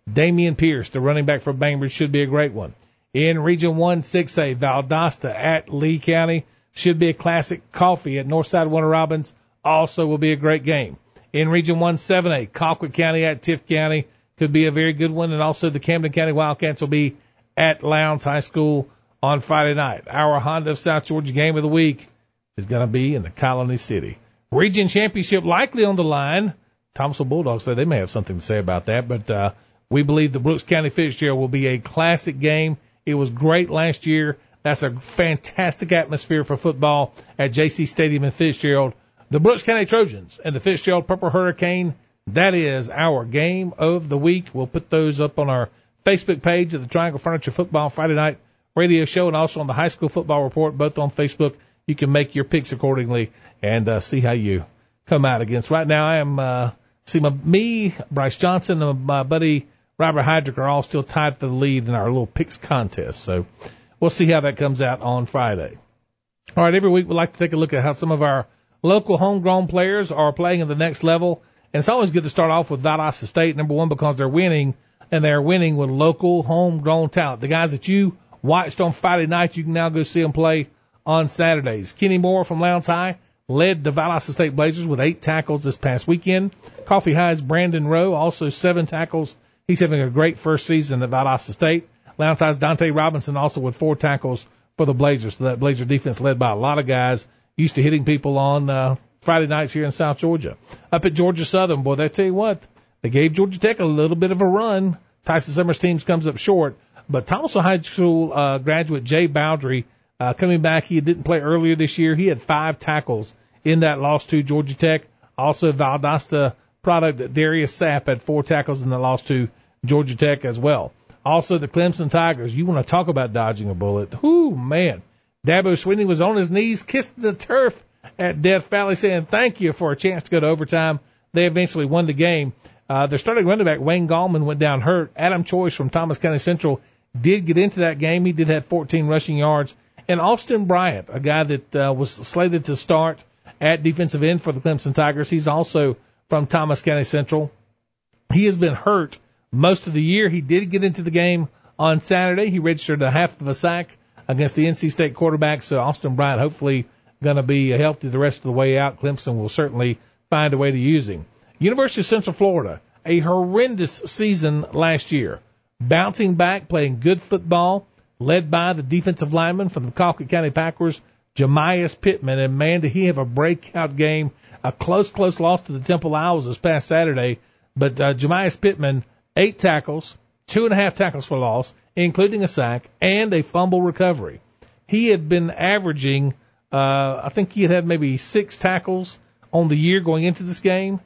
Damian Pierce, the running back for Bainbridge, should be a great one. In Region one six A, Valdosta at Lee County should be a classic. Coffee at Northside Warner Robins also will be a great game. In Region one seven A, Colquitt County at Tift County could be a very good one. And also the Camden County Wildcats will be at Lowndes High School on Friday night. Our Honda of South Georgia game of the week is going to be in the Colony City. Region Championship likely on the line. Thomasville Bulldogs say they may have something to say about that, but uh, we believe the Brooks County Fitzgerald will be a classic game. It was great last year. That's a fantastic atmosphere for football at J C Stadium in Fitzgerald. The Brooks County Trojans and the Fitzgerald Purple Hurricane, that is our game of the week. We'll put those up on our Facebook page of the Triangle Furniture Football Friday Night Radio Show and also on the High School Football Report, both on Facebook. You can make your picks accordingly and uh, see how you come out against. Right now, I am, uh, see, my, me, Bryce Johnson, and my buddy Robert Heidrich are all still tied for the lead in our little picks contest. So we'll see how that comes out on Friday. All right, every week we like to take a look at how some of our local homegrown players are playing at the next level. And it's always good to start off with Valdosta State, number one, because they're winning, and they're winning with local homegrown talent. The guys that you watched on Friday night, you can now go see them play on Saturdays. Kenny Moore from Lowndes High led the Valdosta State Blazers with eight tackles this past weekend. Coffee High's Brandon Rowe, also seven tackles. He's having a great first season at Valdosta State. Lowndes High's Dante Robinson also with four tackles for the Blazers. So that Blazer defense led by a lot of guys used to hitting people on uh, Friday nights here in South Georgia. Up at Georgia Southern, boy, they tell you what, they gave Georgia Tech a little bit of a run. Tyson Summers' teams comes up short. But Thomasville High School uh, graduate Jay Bowdry uh, coming back, he didn't play earlier this year. He had five tackles in that loss to Georgia Tech. Also, Valdosta product Darius Sapp had four tackles in the loss to Georgia Tech as well. Also, the Clemson Tigers. You want to talk about dodging a bullet. Whoo, man. Dabo Sweeney was on his knees, kissed the turf at Death Valley, saying thank you for a chance to go to overtime. They eventually won the game. Uh, their starting running back, Wayne Gallman, went down hurt. Adam Choice from Thomas County Central did get into that game. He did have fourteen rushing yards. And Austin Bryant, a guy that uh, was slated to start at defensive end for the Clemson Tigers. He's also from Thomas County Central. He has been hurt most of the year. He did get into the game on Saturday. He registered a half of a sack against the N C State quarterback. So Austin Bryant hopefully going to be healthy the rest of the way out. Clemson will certainly find a way to use him. University of Central Florida, a horrendous season last year. Bouncing back, playing good football, led by the defensive lineman from the Colquitt County Packers, Jemias Pittman. And, man, did he have a breakout game. A close, close loss to the Temple Owls this past Saturday. But uh, Jemias Pittman, eight tackles, two and a half tackles for loss, including a sack, and a fumble recovery. He had been averaging, uh, I think he had had maybe six tackles on the year going into this game.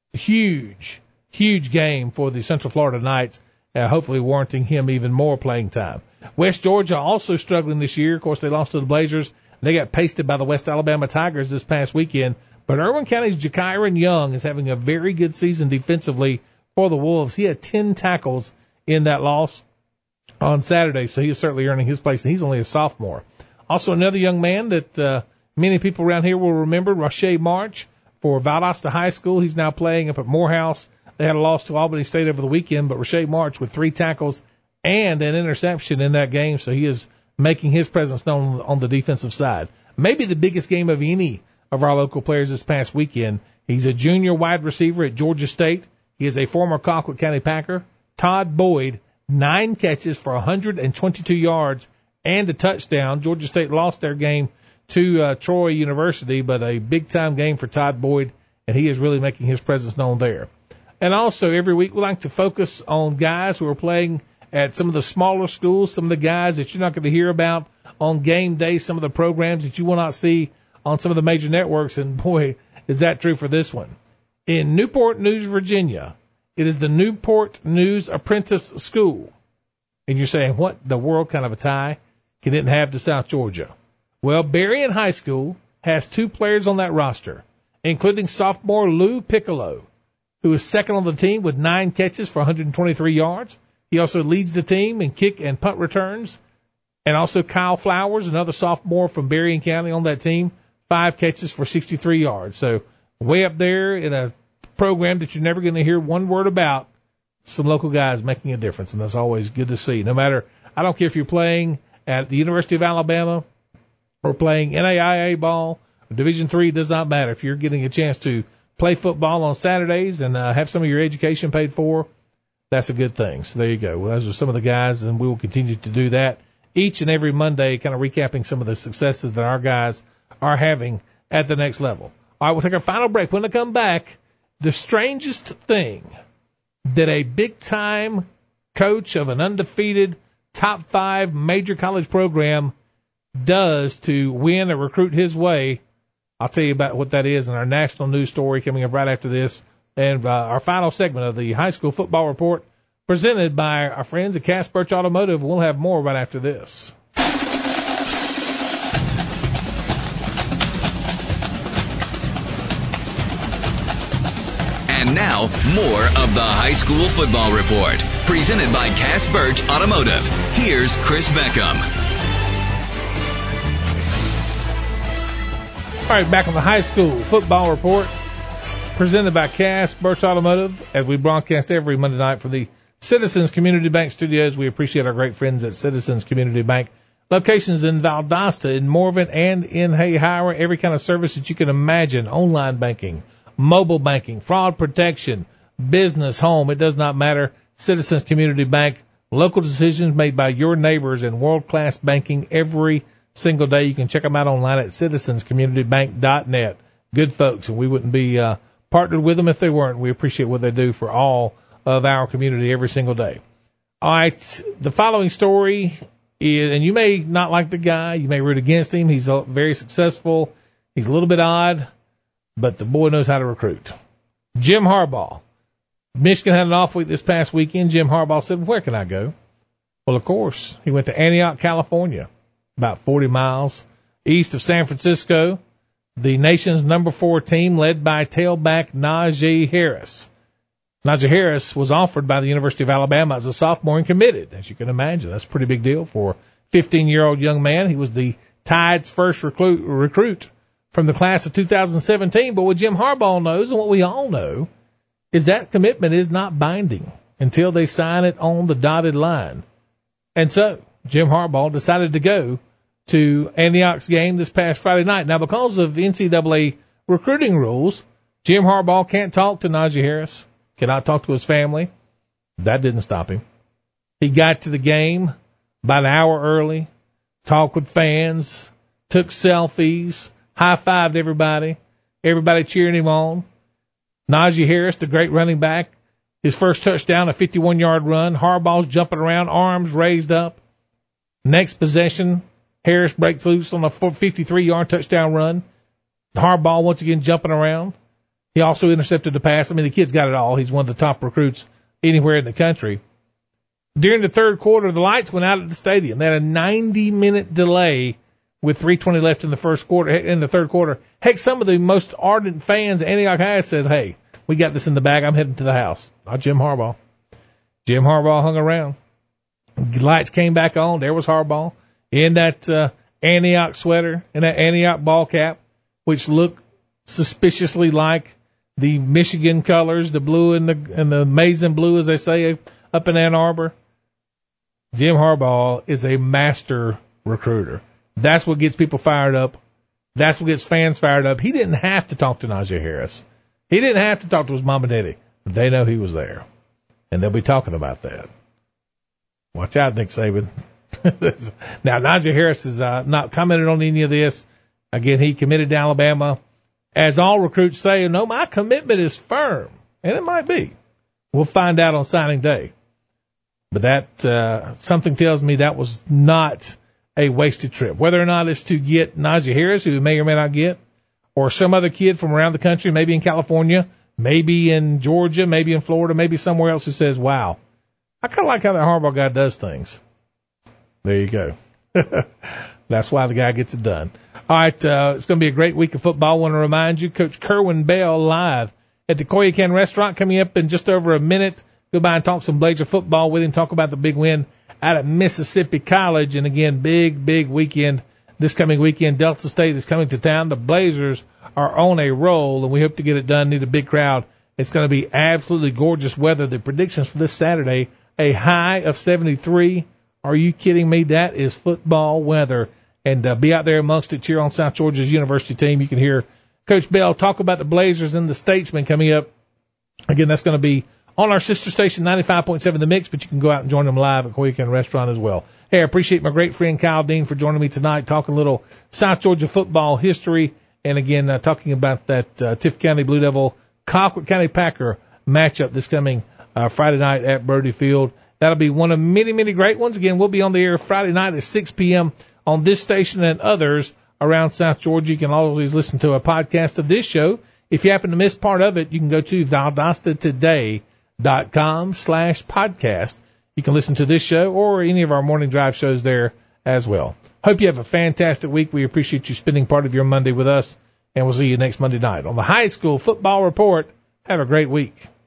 Huge, huge game for the Central Florida Knights, uh, hopefully warranting him even more playing time. West Georgia also struggling this year. Of course, they lost to the Blazers. They got pasted by the West Alabama Tigers this past weekend. But Irwin County's Jakiron Young is having a very good season defensively for the Wolves. He had ten tackles in that loss on Saturday, so he is certainly earning his place, and he's only a sophomore. Also, another young man that uh, many people around here will remember, Rashay March for Valdosta High School. He's now playing up at Morehouse. They had a loss to Albany State over the weekend, but Rashay March with three tackles and an interception in that game, so he is making his presence known on the defensive side. Maybe the biggest game of any of our local players this past weekend. He's a junior wide receiver at Georgia State. He is a former Colquitt County Packer. Todd Boyd, nine catches for one hundred twenty-two yards and a touchdown. Georgia State lost their game to uh, Troy University, but a big-time game for Todd Boyd, and he is really making his presence known there. And also, every week we like to focus on guys who are playing at some of the smaller schools, some of the guys that you're not going to hear about on game day, some of the programs that you will not see on some of the major networks, and boy, is that true for this one. In Newport News, Virginia, it is the Newport News Apprentice School. And you're saying, what the world kind of a tie can it have to South Georgia? Well, Berrien High School has two players on that roster, including sophomore Lou Piccolo, who is second on the team with nine catches for one hundred twenty-three yards. He also leads the team in kick and punt returns. And also Kyle Flowers, another sophomore from Berrien County on that team, five catches for sixty-three yards. So way up there in a program that you're never going to hear one word about, some local guys making a difference, and that's always good to see. No matter, I don't care if you're playing at the University of Alabama or playing N A I A ball, or Division three, does not matter. If you're getting a chance to play football on Saturdays and uh, have some of your education paid for, that's a good thing. So there you go. Well, those are some of the guys, and we will continue to do that each and every Monday, kind of recapping some of the successes that our guys are having at the next level. All right, we'll take our final break. When I come back, the strangest thing that a big-time coach of an undefeated top five major college program does to win or recruit his way, I'll tell you about what that is in our national news story coming up right after this. And uh, our final segment of the High School Football Report presented by our friends at Cass Birch Automotive. We'll have more right after this. And now, more of the High School Football Report, presented by Cass Birch Automotive. Here's Chris Beckham. All right, back on the High School Football Report, presented by Cass Birch Automotive, as we broadcast every Monday night from the Citizens Community Bank Studios. We appreciate our great friends at Citizens Community Bank. Locations in Valdosta, in Morven, and in Hayhire. Every kind of service that you can imagine. Online banking, mobile banking, fraud protection, business, home. It does not matter. Citizens Community Bank. Local decisions made by your neighbors and world-class banking every single day. You can check them out online at citizens community bank dot net. Good folks, and we wouldn't be uh, partnered with them if they weren't. We appreciate what they do for all of our community every single day. All right, the following story is, and you may not like the guy, you may root against him. He's very successful. He's a little bit odd, but the boy knows how to recruit. Jim Harbaugh. Michigan had an off week this past weekend. Jim Harbaugh said, where can I go? Well, of course, he went to Antioch, California, about forty miles east of San Francisco. The nation's number four team led by tailback Najee Harris. Najee Harris was offered by the University of Alabama as a sophomore and committed, as you can imagine. That's a pretty big deal for a fifteen-year-old young man. He was the Tide's first recruit, recruit from the class of two thousand seventeen. But what Jim Harbaugh knows, and what we all know, is that commitment is not binding until they sign it on the dotted line. And so Jim Harbaugh decided to go to Antioch's game this past Friday night. Now, because of N C double A recruiting rules, Jim Harbaugh can't talk to Najee Harris, cannot talk to his family. That didn't stop him. He got to the game about an hour early, talked with fans, took selfies, high-fived everybody, everybody cheering him on. Najee Harris, the great running back, his first touchdown, a fifty-one-yard run. Harbaugh's jumping around, arms raised up. Next possession, Harris breaks loose on a fifty-three-yard touchdown run. Harbaugh once again jumping around. He also intercepted the pass. I mean, the kid's got it all. He's one of the top recruits anywhere in the country. During the third quarter, the lights went out at the stadium. They had a ninety-minute delay with three twenty left in the first quarter, in the third quarter. Heck, some of the most ardent fans at Antioch High said, hey, we got this in the bag. I'm heading to the house. Not Jim Harbaugh. Jim Harbaugh hung around. The lights came back on. There was Harbaugh in that uh, Antioch sweater and that Antioch ball cap, which looked suspiciously like the Michigan colors, the blue and the and the amazing blue, as they say, up in Ann Arbor. Jim Harbaugh is a master recruiter. That's what gets people fired up. That's what gets fans fired up. He didn't have to talk to Najee Harris. He didn't have to talk to his mom and daddy. They know he was there, and they'll be talking about that. Watch out, Nick Saban. Now, Najee Harris has uh, not commented on any of this. Again, he committed to Alabama. As all recruits say, no, my commitment is firm, and it might be. We'll find out on signing day. But that uh, something tells me that was not a wasted trip. Whether or not it's to get Najee Harris, who we may or may not get, or some other kid from around the country, maybe in California, maybe in Georgia, maybe in Florida, maybe somewhere else who says, wow, I kind of like how that Harbaugh guy does things. There you go. That's why the guy gets it done. All right, uh, it's going to be a great week of football. I want to remind you, Coach Kerwin Bell live at the Coyocan Restaurant coming up in just over a minute. Go by and talk some Blazer football with him, talk about the big win out at Mississippi College. And again, big, big weekend this coming weekend. Delta State is coming to town. The Blazers are on a roll, and we hope to get it done. Need a big crowd It's going to be absolutely gorgeous weather. The predictions for this Saturday, a high of seventy-three. Are you kidding me? That is football weather. And uh, be out there amongst it. Cheer on South Georgia's University team. You can hear Coach Bell talk about the Blazers and the Statesmen coming up. Again, that's going to be on our sister station, ninety-five point seven The Mix, but you can go out and join them live at Koyakan Restaurant as well. Hey, I appreciate my great friend Kyle Dean for joining me tonight, talking a little South Georgia football history. And again, uh, talking about that uh, Tift County Blue Devil Colquitt County Packer matchup this coming uh, Friday night at Brody Field. That'll be one of many, many great ones. Again, we'll be on the air Friday night at six p.m. on this station and others around South Georgia. You can always listen to a podcast of this show. If you happen to miss part of it, you can go to valdosta.today.com slash podcast. You can listen to this show or any of our morning drive shows there as well. Hope you have a fantastic week. We appreciate you spending part of your Monday with us, and we'll see you next Monday night on the High School Football Report. Have a great week.